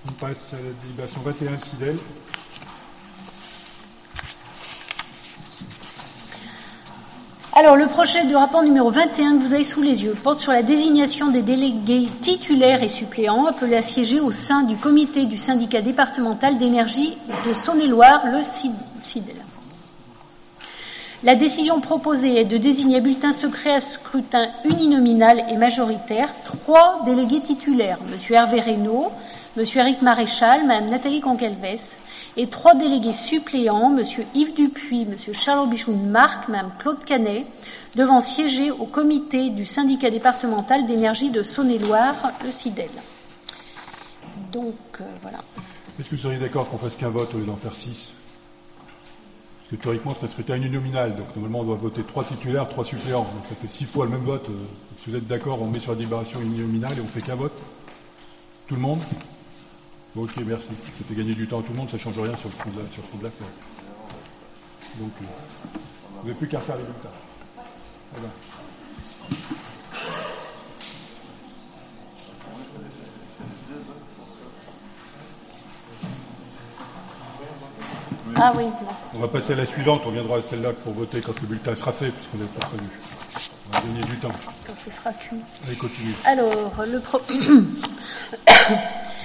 On passe à la délibération 21 Sidel. Alors, le projet de rapport numéro 21 que vous avez sous les yeux porte sur la désignation des délégués titulaires et suppléants appelés à siéger au sein du comité du syndicat départemental d'énergie de Saône-et-Loire, le SIDEL. La décision proposée est de désigner à bulletin secret à scrutin uninominal et majoritaire 3 délégués titulaires, M. Hervé Reynaud, M. Éric Maréchal, Mme Nathalie Concalves, et 3 délégués suppléants, M. Yves Dupuis, M. Charles Robichoun-Marc, Mme Claude Canet, devant siéger au comité du syndicat départemental d'énergie de Saône-et-Loire, le SIDEL. Donc, voilà. Est-ce que vous seriez d'accord qu'on fasse qu'un vote au lieu d'en faire 6 ? Parce que théoriquement, c'est un scrutin uninominal, donc normalement on doit voter 3 titulaires, 3 suppléants. Donc ça fait 6 fois le même vote. Si vous êtes d'accord, on met sur la délibération uninominale et on fait qu'un vote. Tout le monde ? Bon, ok, merci. Ça fait gagner du temps à tout le monde, ça ne change rien sur le fond de l'affaire. Donc, vous n'avez plus qu'à faire les résultats. Voilà. Ah oui. On va passer à la suivante, on viendra à celle-là pour voter quand le bulletin sera fait, puisqu'on n'est pas prévu. On va gagner du temps. Quand ce sera cuit. Allez, continue. Alors,